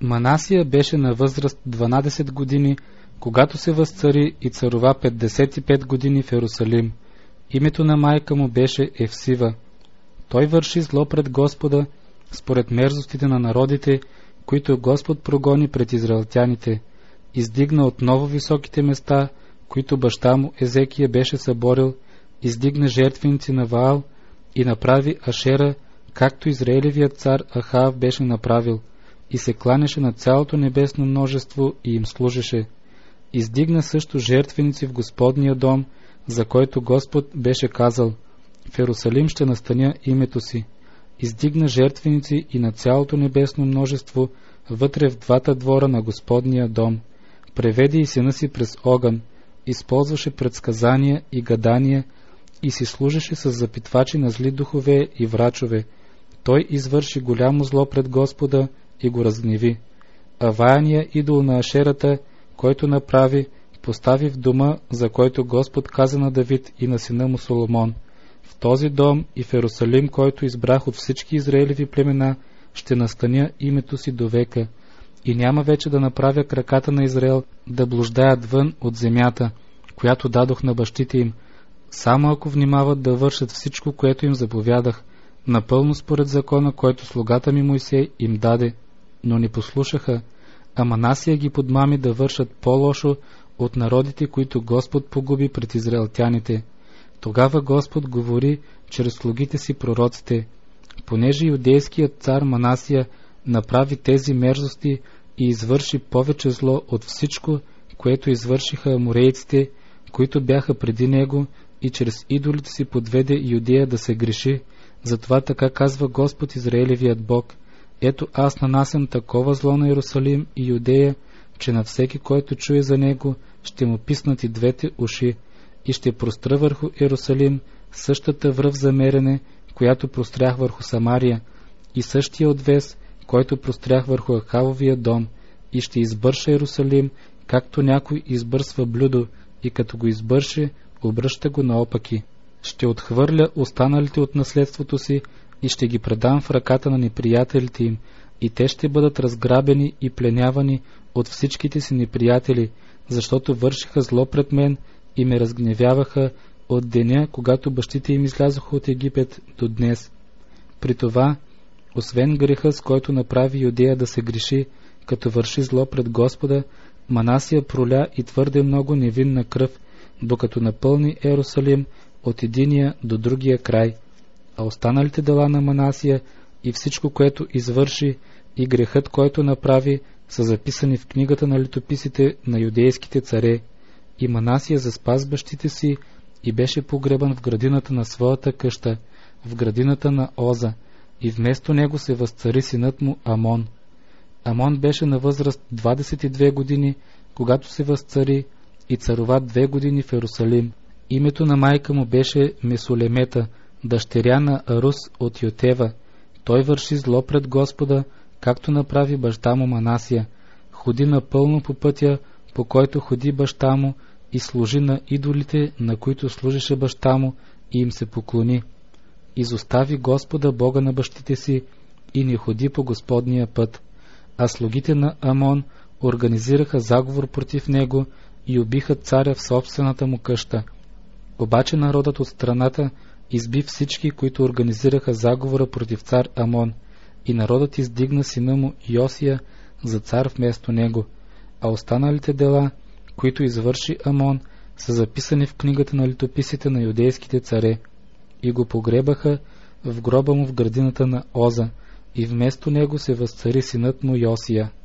Манасия беше на възраст 12 години, когато се възцари и царува 55 години в Ерусалим. Името на майка му беше Евсива. Той върши зло пред Господа, според мерзостите на народите, които Господ прогони пред израелтяните. Издигна отново високите места, които баща му Езекия беше съборил, издигна жертвеници на Ваал и направи Ашера, както Израелевият цар Ахав беше направил, и се кланяше на цялото небесно множество и им служеше. Издигна също жертвеници в Господния дом, за който Господ беше казал: в Ерусалим ще настаня името си. Издигна жертвеници и на цялото небесно множество вътре в двата двора на Господния дом. Преведе и сина си през огън, използваше предсказания и гадания и си служеше с запитвачи на зли духове и врачове. Той извърши голямо зло пред Господа и го разгневи. Аваяния идол на Ашерата, който направи, постави в дома, за който Господ каза на Давид и на сина му Соломон: в този дом и в Ерусалим, който избрах от всички Израелеви племена, ще настаня името си до века, и няма вече да направя краката на Израел да блуждаят вън от земята, която дадох на бащите им, само ако внимават да вършат всичко, което им заповядах, напълно според закона, който слугата ми Мойсей им даде. Но не послушаха, а Манасия ги подмами да вършат по-лошо от народите, които Господ погуби пред израелтяните. Тогава Господ говори чрез слугите си пророците: понеже юдейският цар Манасия направи тези мерзости и извърши повече зло от всичко, което извършиха аморейците, които бяха преди него, и чрез идолите си подведе Юдея да се греши, затова така казва Господ Израелевият Бог: ето аз нанасям такова зло на Иерусалим и Юдея, че на всеки, който чуе за него, ще му писнат и двете уши, и ще простра върху Иерусалим същата връв за мерене, която прострях върху Самария, и същия отвес, който прострях върху Ахавовия дом, и ще избърша Иерусалим, както някой избърсва блюдо, и като го избърше, обръща го наопаки. Ще отхвърля останалите от наследството си и ще ги предам в ръката на неприятелите им, и те ще бъдат разграбени и пленявани от всичките си неприятели, защото вършиха зло пред мен и ме разгневяваха от деня, когато бащите им излязоха от Египет до днес. При това, освен греха, с който направи Юдея да се греши, като върши зло пред Господа, Манасия проля и твърде много невинна кръв, докато напълни Ерусалим от единия до другия край. А останалите дела на Манасия и всичко, което извърши, и грехът, който направи, са записани в книгата на летописите на юдейските царе. И Манасия заспа с бащите си и беше погребан в градината на своята къща, в градината на Оза, и вместо него се възцари синът му Амон. Амон беше на възраст 22 години, когато се възцари, и царува 2 години в Ерусалим. Името на майка му беше Месолемета, дъщеря на Арус от Йотева. Той върши зло пред Господа, както направи баща му Манасия. Ходи напълно по пътя, по който ходи баща му, и служи на идолите, на които служеше баща му, и им се поклони. Изостави Господа, Бога на бащите си, и не ходи по Господния път. А слугите на Амон организираха заговор против него и убиха царя в собствената му къща. Обаче народът от страната изби всички, които организираха заговора против цар Амон, и народът издигна сина му Йосия за цар вместо него, а останалите дела, които извърши Амон, са записани в книгата на летописите на юдейските царе, и го погребаха в гроба му в градината на Оза, и вместо него се възцари синът му Йосия.